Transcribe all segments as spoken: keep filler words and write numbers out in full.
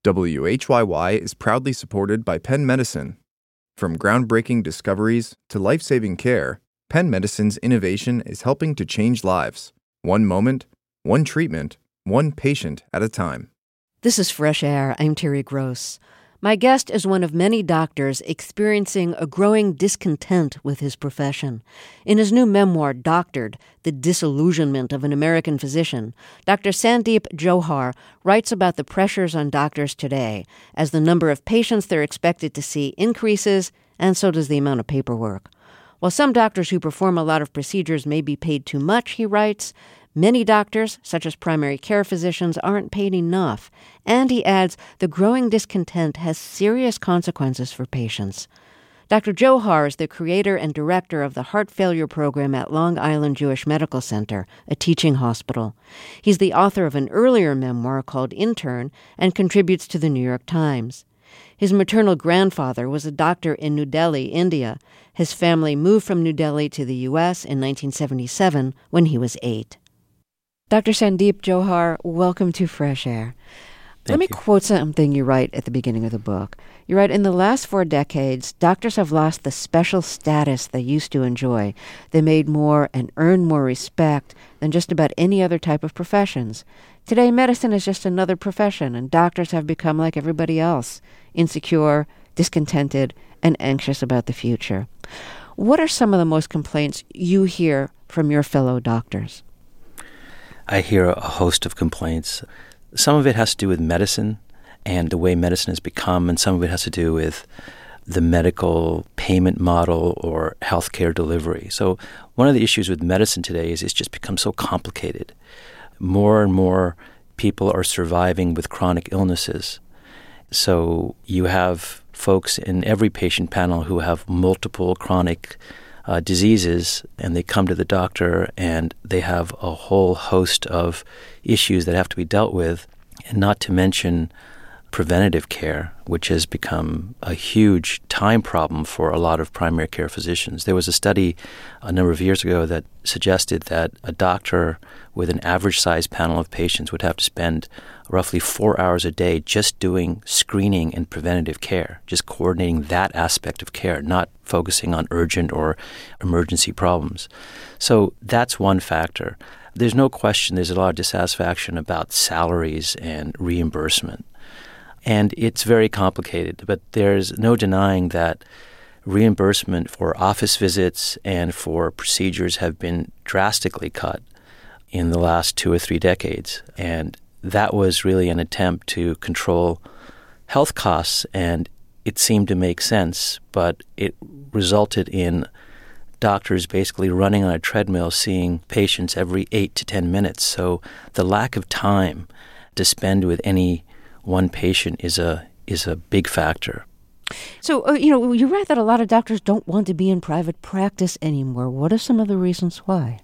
W H Y Y is proudly supported by Penn Medicine. From groundbreaking discoveries to life-saving care, Penn Medicine's innovation is helping to change lives, one moment, one treatment, one patient at a time. This is Fresh Air. I'm Terry Gross. My guest is one of many doctors experiencing a growing discontent with his profession. In his new memoir, Doctored, The Disillusionment of an American Physician, Doctor Sandeep Jauhar writes about the pressures on doctors today as the number of patients they're expected to see increases, and so does the amount of paperwork. While some doctors who perform a lot of procedures may be paid too much, he writes, many doctors, such as primary care physicians, aren't paid enough. And he adds, the growing discontent has serious consequences for patients. Doctor Jauhar is the creator and director of the Heart Failure Program at Long Island Jewish Medical Center, a teaching hospital. He's the author of an earlier memoir called Intern and contributes to the New York Times. His maternal grandfather was a doctor in New Delhi, India. His family moved from New Delhi to the U S in nineteen seventy-seven when he was eight. Doctor Sandeep Jauhar, welcome to Fresh Air. Thank Let me you. quote something you write at the beginning of the book. You write, in the last four decades, doctors have lost the special status they used to enjoy. They made more and earned more respect than just about any other type of professions. Today, medicine is just another profession, and doctors have become like everybody else, insecure, discontented, and anxious about the future. What are some of the most complaints you hear from your fellow doctors? I hear a host of complaints. Some of it has to do with medicine and the way medicine has become, and some of it has to do with the medical payment model or healthcare delivery. So one of the issues with medicine today is it's just become so complicated. More and more people are surviving with chronic illnesses. So you have folks in every patient panel who have multiple chronic Uh, diseases, and they come to the doctor and they have a whole host of issues that have to be dealt with, and not to mention preventative care, which has become a huge time problem for a lot of primary care physicians. There was a study a number of years ago that suggested that a doctor with an average-sized panel of patients would have to spend roughly four hours a day just doing screening and preventative care, just coordinating that aspect of care, not focusing on urgent or emergency problems. So that's one factor. There's no question there's a lot of dissatisfaction about salaries and reimbursement. And it's very complicated, but there's no denying that reimbursement for office visits and for procedures have been drastically cut in the last two or three decades. And that was really an attempt to control health costs, and it seemed to make sense, but it resulted in doctors basically running on a treadmill seeing patients every eight to ten minutes. So the lack of time to spend with any one patient is a is a big factor. So, uh, you know, you write that a lot of doctors don't want to be in private practice anymore. What are some of the reasons why?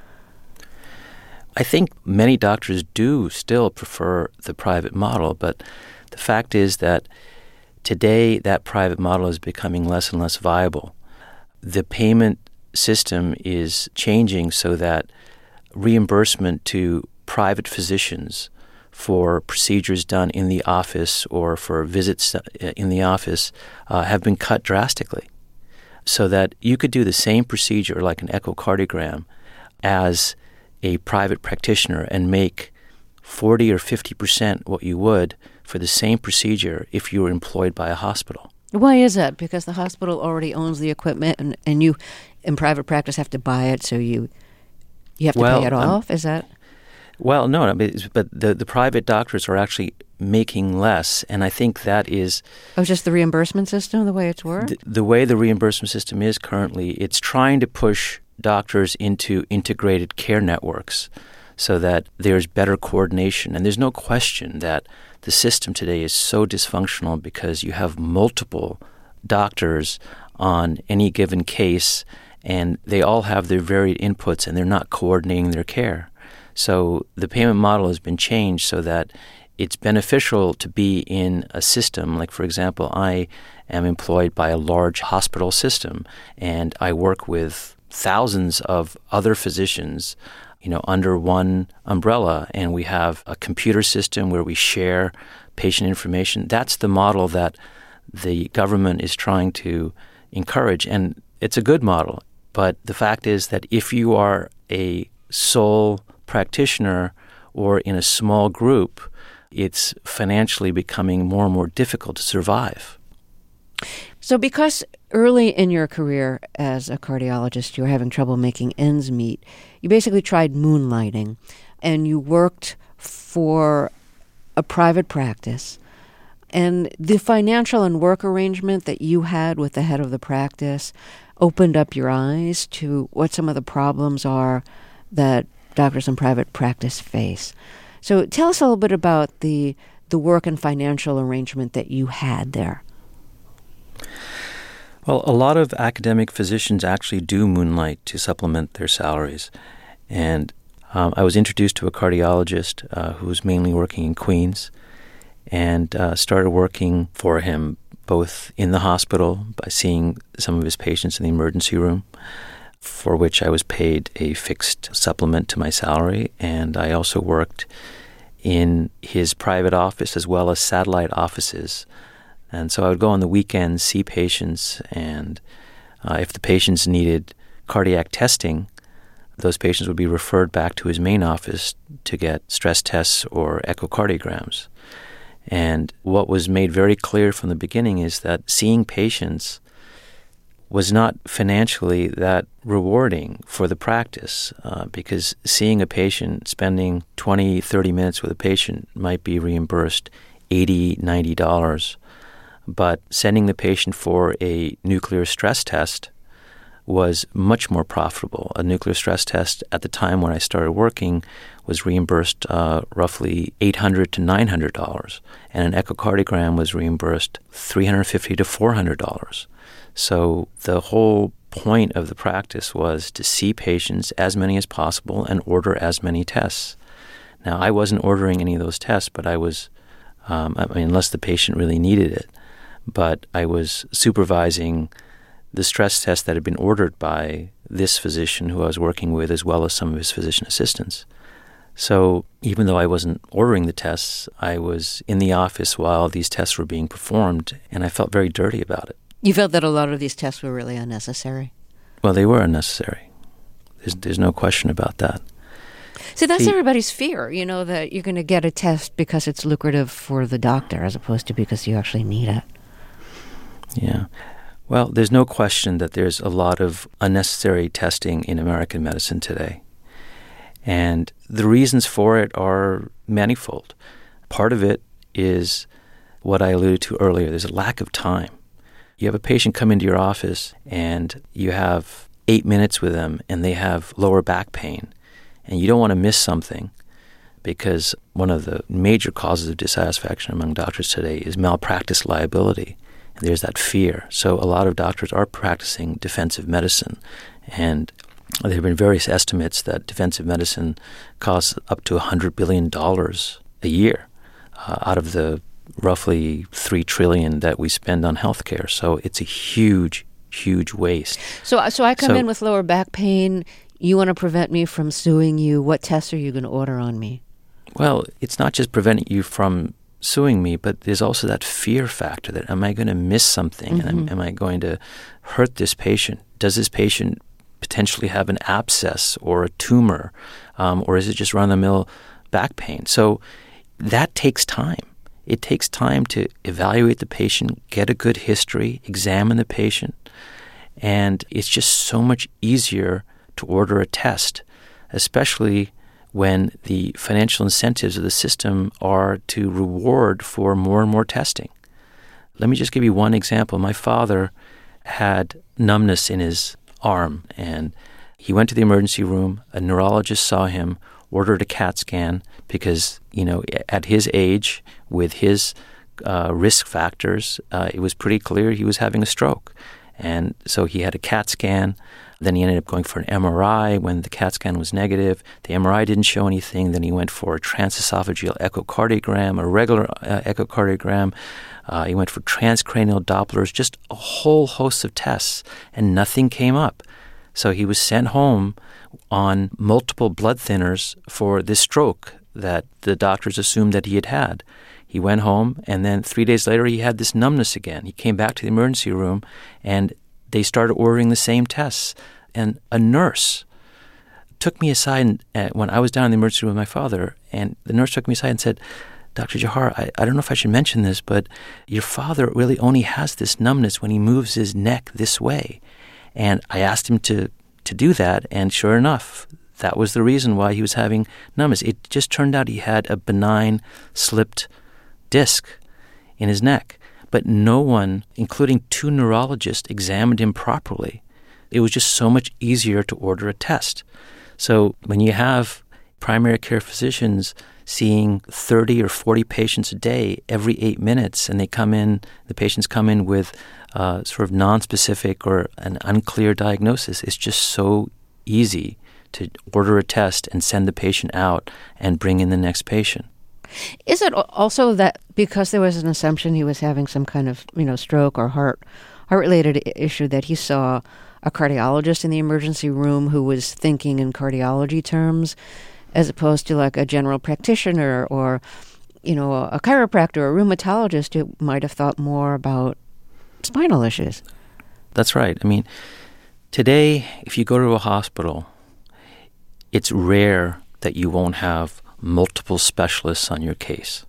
I think many doctors do still prefer the private model, but the fact is that today that private model is becoming less and less viable. The payment system is changing so that reimbursement to private physicians for procedures done in the office or for visits in the office uh, have been cut drastically, so that you could do the same procedure like an echocardiogram as a private practitioner and make forty or fifty percent what you would for the same procedure if you were employed by a hospital. Why is that? Because the hospital already owns the equipment, and, and you in private practice have to buy it, so you you have to well, pay it um, off? Is that? Well, no, but the, the private doctors are actually making less, and I think that is... Oh, just the reimbursement system, the way it's worked? The, the way the reimbursement system is currently, it's trying to push doctors into integrated care networks so that there's better coordination. And there's no question that the system today is so dysfunctional because you have multiple doctors on any given case, and they all have their varied inputs, and they're not coordinating their care. So the payment model has been changed so that it's beneficial to be in a system. Like, for example, I am employed by a large hospital system, and I work with thousands of other physicians, you know, under one umbrella, and we have a computer system where we share patient information. That's the model that the government is trying to encourage, and it's a good model. But the fact is that if you are a sole practitioner or in a small group, it's financially becoming more and more difficult to survive. So because early in your career as a cardiologist, you were having trouble making ends meet, you basically tried moonlighting, and you worked for a private practice. And the financial and work arrangement that you had with the head of the practice opened up your eyes to what some of the problems are that doctors in private practice face. So tell us a little bit about the the work and financial arrangement that you had there. Well, a lot of academic physicians actually do moonlight to supplement their salaries. And um, I was introduced to a cardiologist uh, who was mainly working in Queens, and uh, started working for him both in the hospital by seeing some of his patients in the emergency room, for which I was paid a fixed supplement to my salary. And I also worked in his private office as well as satellite offices. And so I would go on the weekends, see patients, and uh, if the patients needed cardiac testing, those patients would be referred back to his main office to get stress tests or echocardiograms. And what was made very clear from the beginning is that seeing patients was not financially that rewarding for the practice, uh, because seeing a patient, spending twenty, thirty minutes with a patient might be reimbursed eighty dollars, ninety dollars. But sending the patient for a nuclear stress test was much more profitable. A nuclear stress test at the time when I started working was reimbursed uh, roughly eight hundred to nine hundred dollars, and an echocardiogram was reimbursed three hundred fifty to four hundred dollars. So the whole point of the practice was to see patients, as many as possible, and order as many tests. Now, I wasn't ordering any of those tests, but I was, um, I mean, unless the patient really needed it, but I was supervising the stress test that had been ordered by this physician who I was working with, as well as some of his physician assistants. So even though I wasn't ordering the tests, I was in the office while these tests were being performed, and I felt very dirty about it. You felt that a lot of these tests were really unnecessary? Well, they were unnecessary. There's, there's no question about that. See, that's See, everybody's fear, you know, that you're going to get a test because it's lucrative for the doctor as opposed to because you actually need it. Yeah. Well, there's no question that there's a lot of unnecessary testing in American medicine today. And the reasons for it are manifold. Part of it is what I alluded to earlier. There's a lack of time. You have a patient come into your office and you have eight minutes with them and they have lower back pain, and you don't want to miss something, because one of the major causes of dissatisfaction among doctors today is malpractice liability. And there's that fear. So a lot of doctors are practicing defensive medicine, and there have been various estimates that defensive medicine costs up to one hundred billion dollars a year uh, out of the roughly three trillion dollars that we spend on healthcare. So it's a huge, huge waste. So, so I come So- in with lower back pain. You want to prevent me from suing you. What tests are you going to order on me? Well, it's not just preventing you from suing me, but there's also that fear factor that am I going to miss something? Mm-hmm. And am, am I going to hurt this patient? Does this patient potentially have an abscess or a tumor? Um, or is it just run-of-the-mill back pain? So that takes time. It takes time to evaluate the patient, get a good history, examine the patient. And it's just so much easier to order a test, especially when the financial incentives of the system are to reward for more and more testing. Let me just give you one example. My father had numbness in his arm, and he went to the emergency room. A neurologist saw him, ordered a CAT scan because, you know, at his age, with his uh, risk factors, uh, it was pretty clear he was having a stroke. And so he had a CAT scan. Then he ended up going for an M R I when the CAT scan was negative. The M R I didn't show anything. Then he went for a transesophageal echocardiogram, a regular uh, echocardiogram. Uh, he went for transcranial Dopplers, just a whole host of tests, and nothing came up. So he was sent home on multiple blood thinners for this stroke that the doctors assumed that he had had. He went home, and then three days later, he had this numbness again. He came back to the emergency room, and they started ordering the same tests. And a nurse took me aside uh, when I was down in the emergency room with my father, and the nurse took me aside and said, Doctor Johar, I, I don't know if I should mention this, but your father really only has this numbness when he moves his neck this way. And I asked him to, to do that, and sure enough, that was the reason why he was having numbness. It just turned out he had a benign slipped disc in his neck. But no one, including two neurologists, examined him properly. It was just so much easier to order a test. So when you have primary care physicians seeing thirty or forty patients a day every eight minutes, and they come in, the patients come in with uh, sort of nonspecific or an unclear diagnosis, it's just so easy to order a test and send the patient out and bring in the next patient. Is it also that because there was an assumption he was having some kind of, you know, stroke or heart heart-related issue that he saw a cardiologist in the emergency room who was thinking in cardiology terms as opposed to like a general practitioner or, you know, a chiropractor or a rheumatologist who might have thought more about spinal issues? That's right. I mean, today, if you go to a hospital, it's rare that you won't have multiple specialists on your case.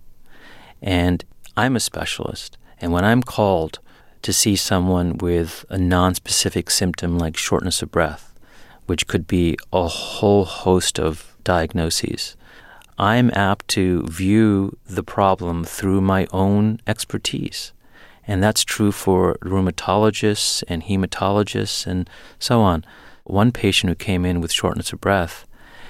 And I'm a specialist, and when I'm called to see someone with a nonspecific symptom like shortness of breath, which could be a whole host of diagnoses, I'm apt to view the problem through my own expertise. And that's true for rheumatologists and hematologists and so on. One patient who came in with shortness of breath,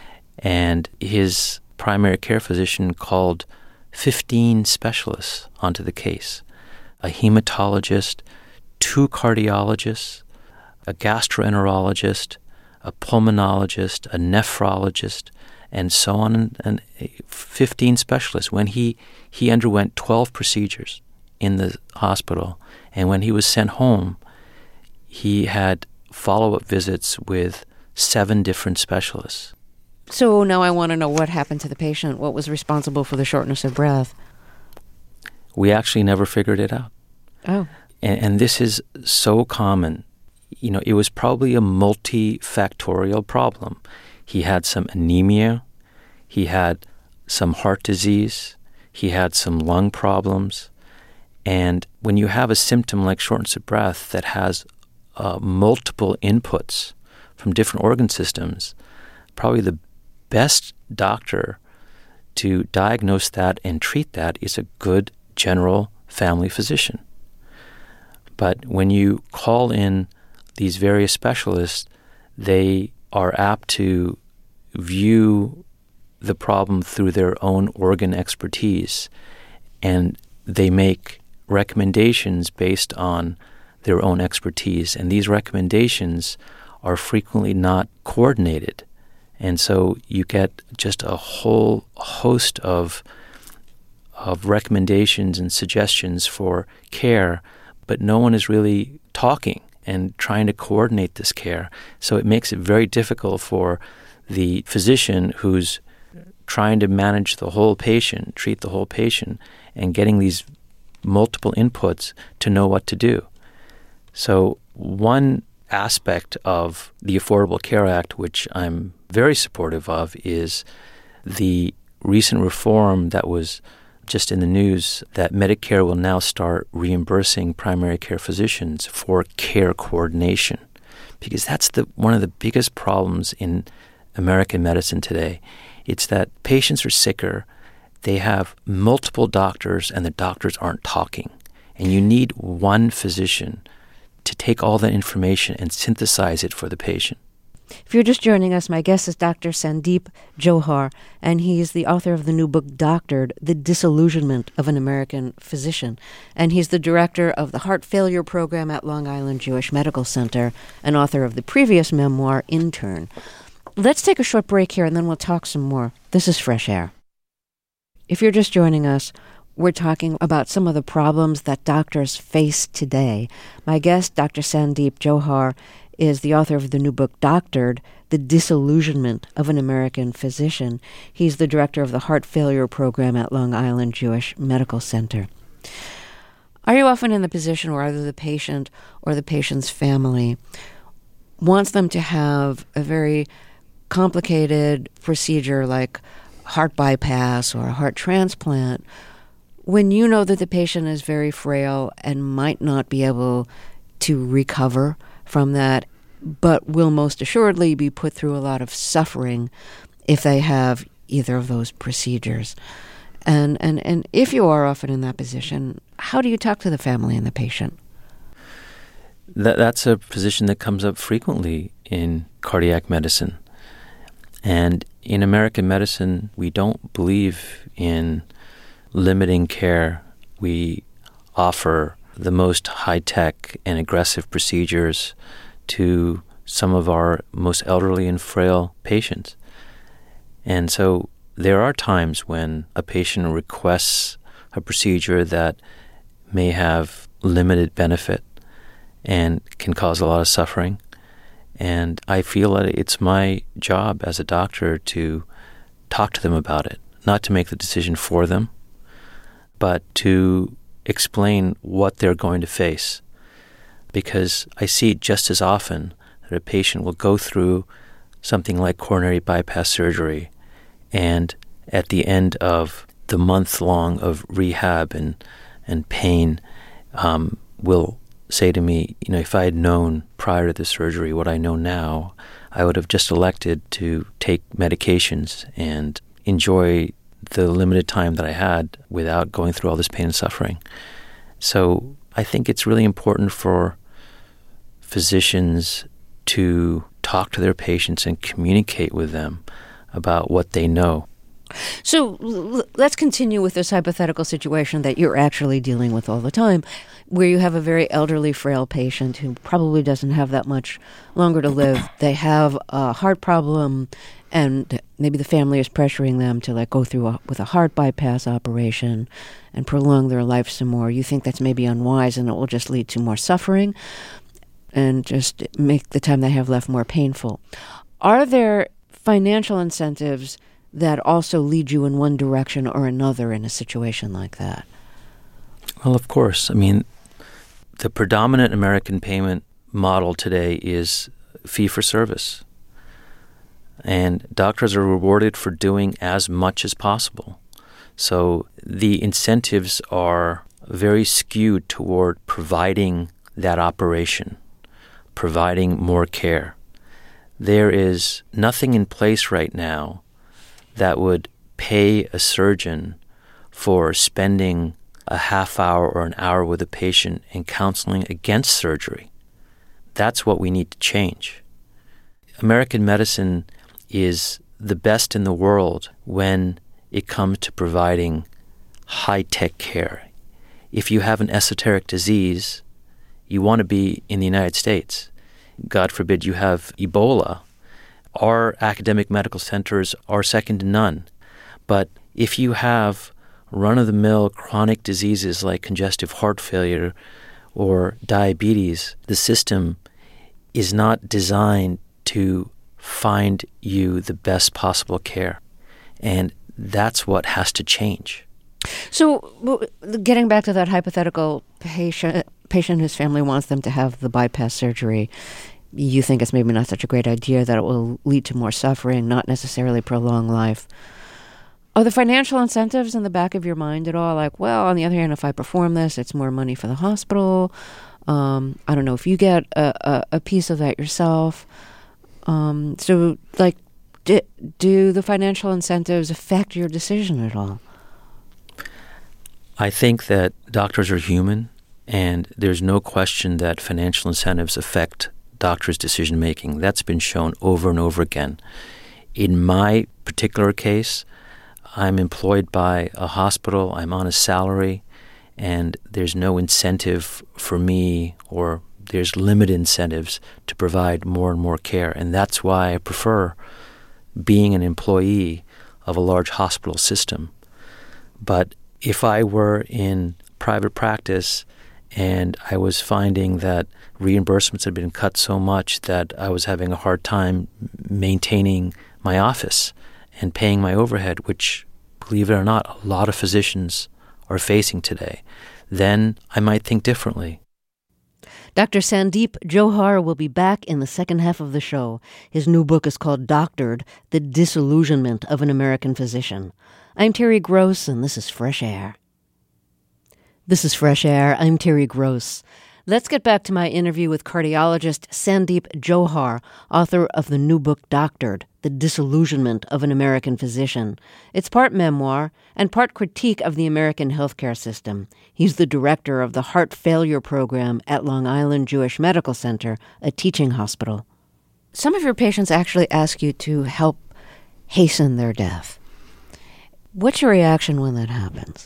and his primary care physician called fifteen specialists onto the case. A hematologist, two cardiologists, a gastroenterologist, a pulmonologist, a nephrologist, and so on, and, and fifteen specialists. When he, he underwent twelve procedures in the hospital, and when he was sent home, he had follow-up visits with seven different specialists. So now I want to know what happened to the patient. What was responsible for the shortness of breath? We actually never figured it out. Oh. And, and this is so common. You know, it was probably a multifactorial problem. He had some anemia. He had some heart disease. He had some lung problems. And when you have a symptom like shortness of breath that has uh, multiple inputs from different organ systems, probably the best doctor to diagnose that and treat that is a good general family physician. But when you call in these various specialists, they are apt to view the problem through their own organ expertise, and they make recommendations based on their own expertise. And these recommendations are frequently not coordinated. And so you get just a whole host of of recommendations and suggestions for care, but no one is really talking and trying to coordinate this care. So it makes it very difficult for the physician who's trying to manage the whole patient, treat the whole patient, and getting these multiple inputs to know what to do. So one aspect of the Affordable Care Act, which I'm very supportive of, is the recent reform that was just in the news that Medicare will now start reimbursing primary care physicians for care coordination, because that's the one of the biggest problems in American medicine today. It's that patients are sicker, they have multiple doctors, and the doctors aren't talking. And you need one physician to take all that information and synthesize it for the patient. If you're just joining us, my guest is Doctor Sandeep Johar, and he's the author of the new book, Doctored, The Disillusionment of an American Physician. And he's the director of the Heart Failure Program at Long Island Jewish Medical Center and author of the previous memoir, Intern. Let's take a short break here, and then we'll talk some more. This is Fresh Air. If you're just joining us, we're talking about some of the problems that doctors face today. My guest, Doctor Sandeep Johar, is the author of the new book, Doctored, The Disillusionment of an American Physician. He's the director of the Heart Failure Program at Long Island Jewish Medical Center. Are you often in the position where either the patient or the patient's family wants them to have a very complicated procedure like heart bypass or a heart transplant, when you know that the patient is very frail and might not be able to recover from that, but will most assuredly be put through a lot of suffering if they have either of those procedures? And, and, and if you are often in that position, how do you talk to the family and the patient? That, that's a position that comes up frequently in cardiac medicine. And in American medicine, we don't believe in limiting care. We offer the most high-tech and aggressive procedures to some of our most elderly and frail patients. And so there are times when a patient requests a procedure that may have limited benefit and can cause a lot of suffering. And I feel that it's my job as a doctor to talk to them about it, not to make the decision for them, but to explain what they're going to face. Because I see just as often that a patient will go through something like coronary bypass surgery, and at the end of the month long of rehab and, and pain, um, will say to me, you know, if I had known prior to the surgery what I know now, I would have just elected to take medications and enjoy the limited time that I had without going through all this pain and suffering. So I think it's really important for physicians to talk to their patients and communicate with them about what they know. So l- let's continue with this hypothetical situation that you're actually dealing with all the time, where you have a very elderly, frail patient who probably doesn't have that much longer to live. They have a heart problem, and maybe the family is pressuring them to like go through a, with a heart bypass operation and prolong their life some more. You think that's maybe unwise, and it will just lead to more suffering and just make the time they have left more painful. Are there financial incentives that also lead you in one direction or another in a situation like that? Well, of course. I mean, the predominant American payment model today is fee-for-service. And doctors are rewarded for doing as much as possible. So the incentives are very skewed toward providing that operation, providing more care. There is nothing in place right now that would pay a surgeon for spending a half hour or an hour with a patient in counseling against surgery. That's what we need to change. American medicine is the best in the world when it comes to providing high-tech care. If you have an esoteric disease, you want to be in the United States. God forbid you have Ebola. Our academic medical centers are second to none. But if you have run-of-the-mill chronic diseases like congestive heart failure or diabetes, the system is not designed to find you the best possible care. And that's what has to change. So getting back to that hypothetical patient, patient whose family wants them to have the bypass surgery, you think it's maybe not such a great idea, that it will lead to more suffering, not necessarily prolong life. Are the financial incentives in the back of your mind at all? Like, well, on the other hand, if I perform this, it's more money for the hospital. Um, I don't know if you get a, a, a piece of that yourself. Um, so, like, do, do the financial incentives affect your decision at all? I think that doctors are human, and there's no question that financial incentives affect doctors' decision-making. That's been shown over and over again. In my particular case, I'm employed by a hospital, I'm on a salary, and there's no incentive for me, or there's limited incentives to provide more and more care. And that's why I prefer being an employee of a large hospital system. But if I were in private practice And I was finding that reimbursements had been cut so much that I was having a hard time maintaining my office and paying my overhead, which, believe it or not, a lot of physicians are facing today. Then I might think differently. Doctor Sandeep Johar will be back in the second half of the show. His new book is called Doctored, The Disillusionment of an American Physician. I'm Terry Gross, and this is Fresh Air. This is Fresh Air. I'm Terry Gross. Let's get back to my interview with cardiologist Sandeep Johar, author of the new book Doctored, The Disillusionment of an American Physician. It's part memoir and part critique of the American healthcare system. He's the director of the Heart Failure Program at Long Island Jewish Medical Center, a teaching hospital. Some of your patients actually ask you to help hasten their death. What's your reaction when that happens?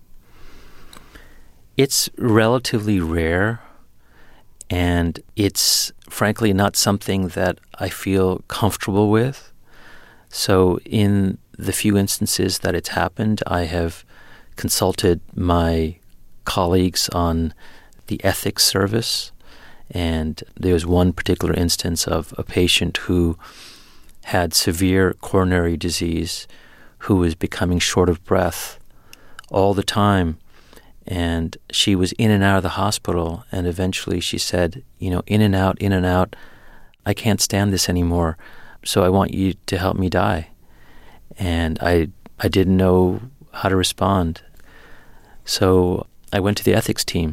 It's relatively rare, and it's frankly not something that I feel comfortable with. So in the few instances that it's happened, I have consulted my colleagues on the ethics service, and there was one particular instance of a patient who had severe coronary disease, who was becoming short of breath all the time. And she was in and out of the hospital, and eventually she said, you know, in and out, in and out, I can't stand this anymore, so I want you to help me die. And I I didn't know how to respond. So I went to the ethics team,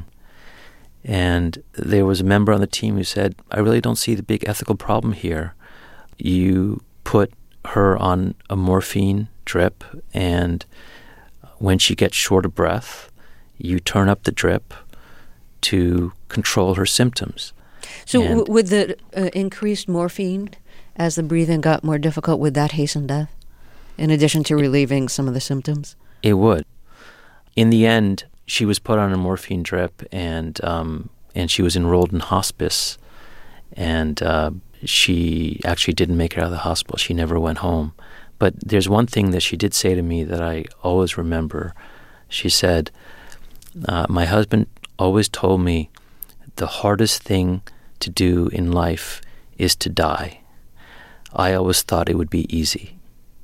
and there was a member on the team who said, I really don't see the big ethical problem here. You put her on a morphine drip, and when she gets short of breath, you turn up the drip to control her symptoms. So w- with the uh, increased morphine, as the breathing got more difficult, would that hasten death, in addition to relieving some of the symptoms? It would. In the end, she was put on a morphine drip, and um, and she was enrolled in hospice, and uh, she actually didn't make it out of the hospital. She never went home. But there's one thing that she did say to me that I always remember. She said, Uh, my husband always told me the hardest thing to do in life is to die. I always thought it would be easy.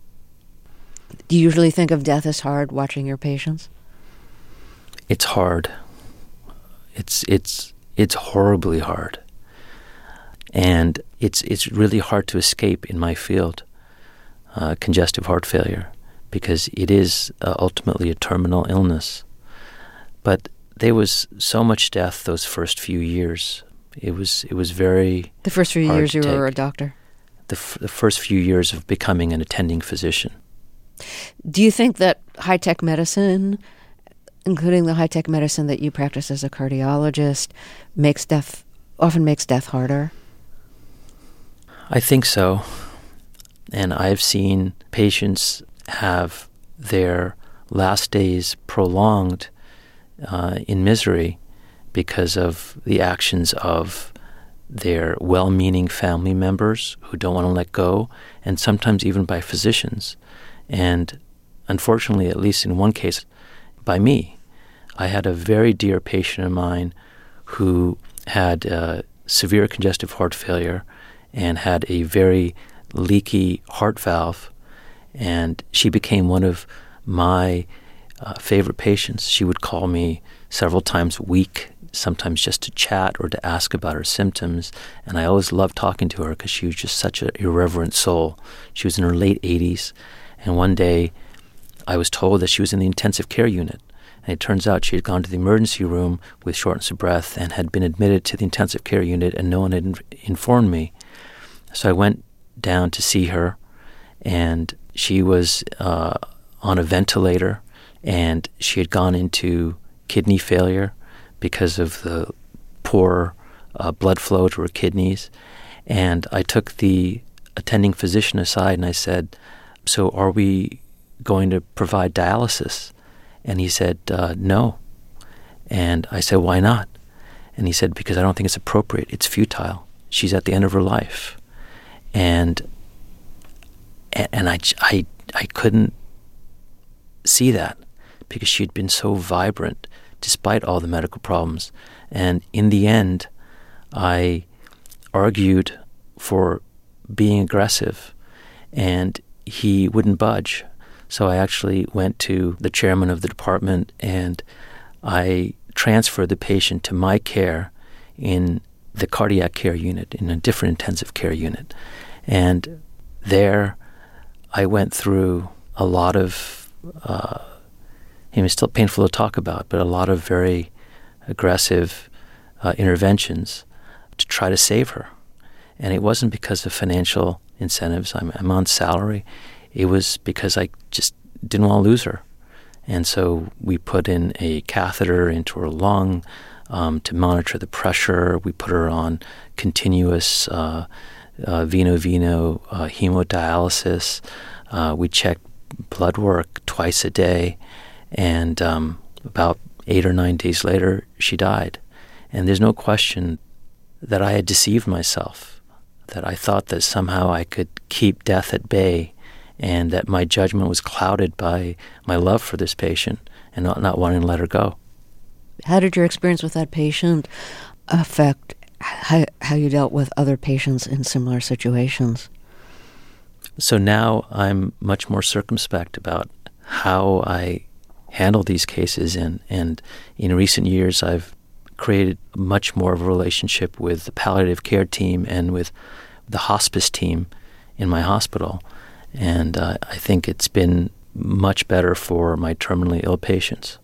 Do you usually think of death as hard watching your patients? It's hard. It's it's it's horribly hard. And it's it's really hard to escape in my field, uh, congestive heart failure, because it is uh, ultimately a terminal illness. But there was so much death those first few years. It was it was very The first few hard years to you take. were a doctor? The, f- the first few years of becoming an attending physician. Do you think that high-tech medicine, including the high-tech medicine that you practice as a cardiologist, makes death often makes death harder? I think so. And I've seen patients have their last days prolonged Uh, in misery because of the actions of their well-meaning family members who don't want to let go, and sometimes even by physicians. And unfortunately, at least in one case, by me. I had a very dear patient of mine who had uh, severe congestive heart failure and had a very leaky heart valve, and she became one of my Uh, favorite patients. She would call me several times a week, sometimes just to chat or to ask about her symptoms. And I always loved talking to her because she was just such an irreverent soul. She was in her late eighties. And one day I was told that she was in the intensive care unit. And it turns out she had gone to the emergency room with shortness of breath and had been admitted to the intensive care unit, and no one had in- informed me. So I went down to see her, and she was uh, on a ventilator. And she had gone into kidney failure because of the poor uh, blood flow to her kidneys. And I took the attending physician aside and I said, so are we going to provide dialysis? And he said, uh, no. And I said, why not? And he said, because I don't think it's appropriate. It's futile. She's at the end of her life. And and I, I, I couldn't see that, because she'd been so vibrant despite all the medical problems. And in the end, I argued for being aggressive, and he wouldn't budge. So I actually went to the chairman of the department, and I transferred the patient to my care in the cardiac care unit, in a different intensive care unit. And there I went through a lot of, uh, it was still painful to talk about, but a lot of very aggressive uh, interventions to try to save her. And it wasn't because of financial incentives. I'm, I'm on salary. It was because I just didn't want to lose her. And so we put in a catheter into her lung um, to monitor the pressure. We put her on continuous uh, uh, veno-veno uh, hemodialysis. Uh, we checked blood work twice a day. And um, about eight or nine days later, she died. And there's no question that I had deceived myself, that I thought that somehow I could keep death at bay, and that my judgment was clouded by my love for this patient and not, not wanting to let her go. How did your experience with that patient affect how, how you dealt with other patients in similar situations? So now I'm much more circumspect about how I handle these cases, and, and in recent years I've created much more of a relationship with the palliative care team and with the hospice team in my hospital. And uh, I think it's been much better for my terminally ill patients.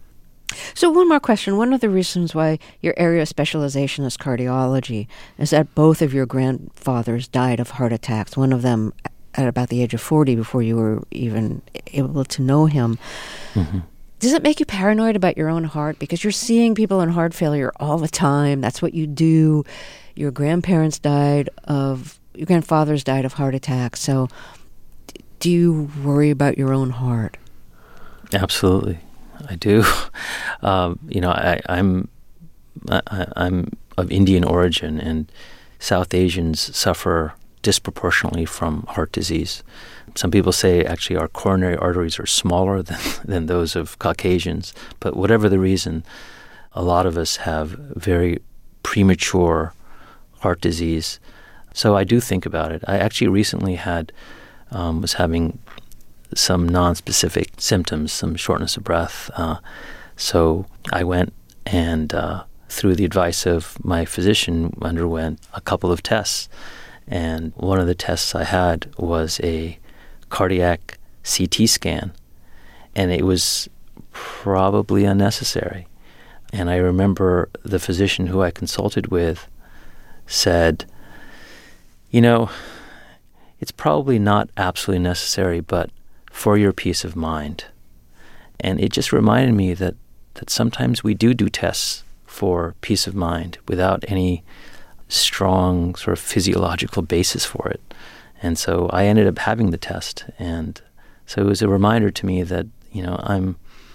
So one more question. One of the reasons why your area of specialization is cardiology is that both of your grandfathers died of heart attacks, one of them at about the age of forty before you were even able to know him. Mm-hmm. Does it make you paranoid about your own heart? Because you're seeing people in heart failure all the time. That's what you do. Your grandparents died of, your grandfathers died of heart attacks. So do you worry about your own heart? Absolutely, I do. Um, you know, I, I'm I, I'm of Indian origin, and South Asians suffer disproportionately from heart disease. Some people say actually our coronary arteries are smaller than, than those of Caucasians, but whatever the reason, a lot of us have very premature heart disease. So I do think about it. I actually recently had, um, was having some non-specific symptoms, some shortness of breath. Uh, so I went and, uh, through the advice of my physician, underwent a couple of tests. And one of the tests I had was a cardiac C T scan, and it was probably unnecessary. And I remember the physician who I consulted with said, you know, it's probably not absolutely necessary, but for your peace of mind. And it just reminded me that, that sometimes we do do tests for peace of mind without any strong sort of physiological basis for it. And so I ended up having the test. And so it was a reminder to me that, you know, I'm,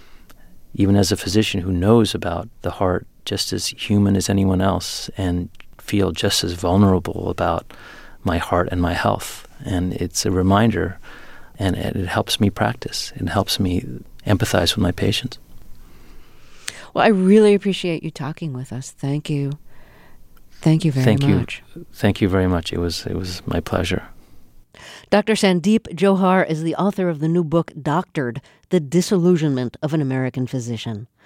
even as a physician who knows about the heart, just as human as anyone else, and feel just as vulnerable about my heart and my health. And it's a reminder, and it, it helps me practice. It helps me empathize with my patients. Well, I really appreciate you talking with us. Thank you. Thank you very Thank much. You. Thank you very much. It was it was my pleasure. Doctor Sandeep Johar is the author of the new book, Doctored: The Disillusionment of an American Physician.